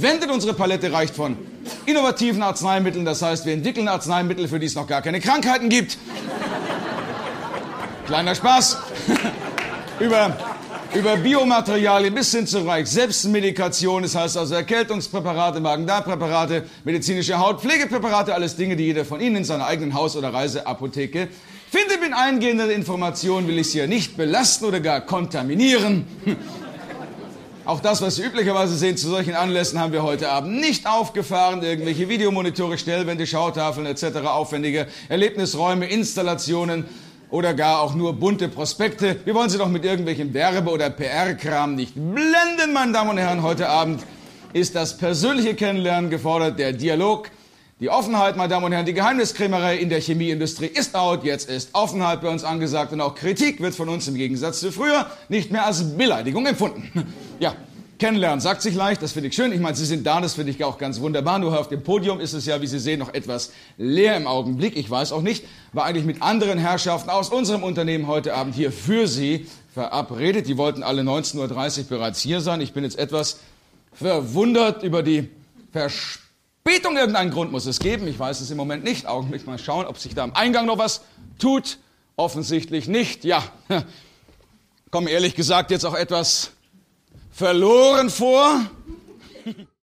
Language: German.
verwendet. Unsere Palette reicht von innovativen Arzneimitteln, das heißt, wir entwickeln Arzneimittel, für die es noch gar keine Krankheiten gibt. Kleiner Spaß. Über Biomaterialien bis hin zum Bereich Selbstmedikation, das heißt also Erkältungspräparate, Magen-Darm-Präparate, medizinische Hautpflegepräparate, alles Dinge, die jeder von Ihnen in seiner eigenen Haus- oder Reiseapotheke findet. Mit eingehenden Informationen will ich Sie ja nicht belasten oder gar kontaminieren. Auch das, was Sie üblicherweise sehen zu solchen Anlässen, haben wir heute Abend nicht aufgefahren. Irgendwelche Videomonitore, Stellwände, Schautafeln etc., aufwendige Erlebnisräume, Installationen oder gar auch nur bunte Prospekte. Wir wollen Sie doch mit irgendwelchem Werbe- oder PR-Kram nicht blenden, meine Damen und Herren. Heute Abend ist das persönliche Kennenlernen gefordert, der Dialog, die Offenheit, meine Damen und Herren. Die Geheimniskrämerei in der Chemieindustrie ist out, jetzt ist Offenheit bei uns angesagt und auch Kritik wird von uns im Gegensatz zu früher nicht mehr als Beleidigung empfunden. Ja. Kennenlernen sagt sich leicht, das finde ich schön. Ich meine, Sie sind da, das finde ich auch ganz wunderbar. Nur auf dem Podium ist es ja, wie Sie sehen, noch etwas leer im Augenblick. Ich weiß auch nicht, war eigentlich mit anderen Herrschaften aus unserem Unternehmen heute Abend hier für Sie verabredet. Die wollten alle 19:30 Uhr bereits hier sein. Ich bin jetzt etwas verwundert über die Verspätung. Irgendeinen Grund muss es geben. Ich weiß es im Moment nicht. Augenblick mal schauen, ob sich da am Eingang noch was tut. Offensichtlich nicht. Ja, kommt mir ehrlich gesagt jetzt auch etwas verloren vor.